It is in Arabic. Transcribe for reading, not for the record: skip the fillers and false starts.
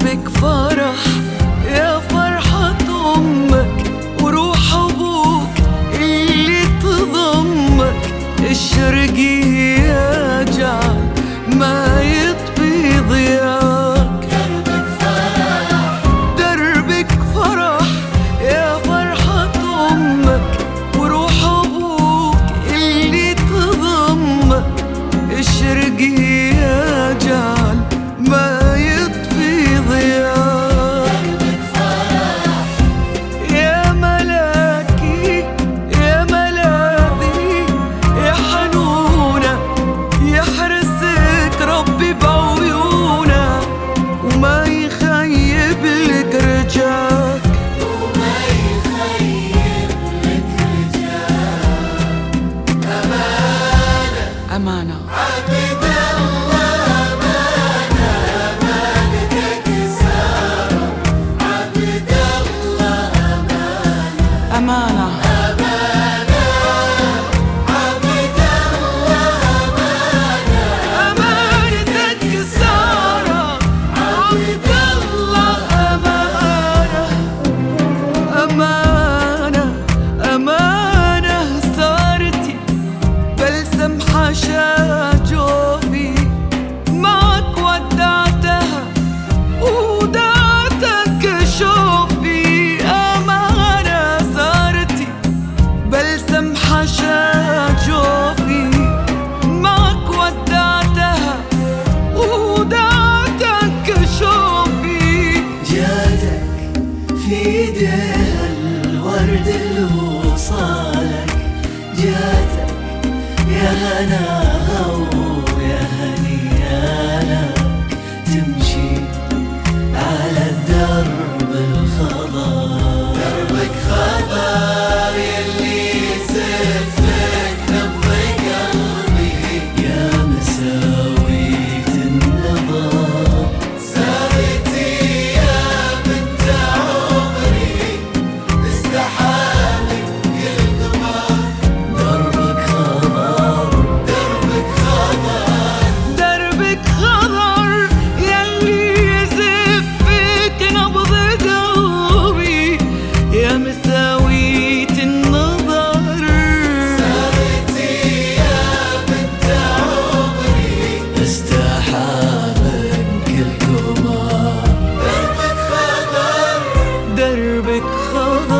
دربك فرح يا فرحة أمك وروح أبوك اللي تضمك. اشرقي يا جعل ما يطفي ضياك. دربك فرح يا فرحة أمك وروح أبوك اللي تضمك. اشرقي يا جعل ما يطفي ضياك. يا ملاكي يا ملاذي يا حنونة يحرسك ربي بعيونه وما يخيب لك رجاك. أمانة عبد الله أمانة أمانتك سارة. عبد الله أمانة أمانة عبد الله أمانة أمانتك سارة. عبد الله أمانة أمانة أمانة سارتي بلسم حشا جوفي معك ودعتها ودعتك شوفي. أمانة سارتي بلسم حشا جوفي معك ودعتها ودعتك شوفي. جاتك في ايديها الورد اللي وصالك. جاتك يا هناها ويا هنيالك تمشي على الدرب الخضر. دربك خضر يلي يزفك نبض قلبي. يا مساوية النظر سارتي يا بنت عمري استحالك كل قمر. دربك خضر دربك خضر يلي يزفك نبض قلبي. يا مساوية النظر سارتي يا بنت عمري استحالك كل قمر. دربك خضر دربك خضر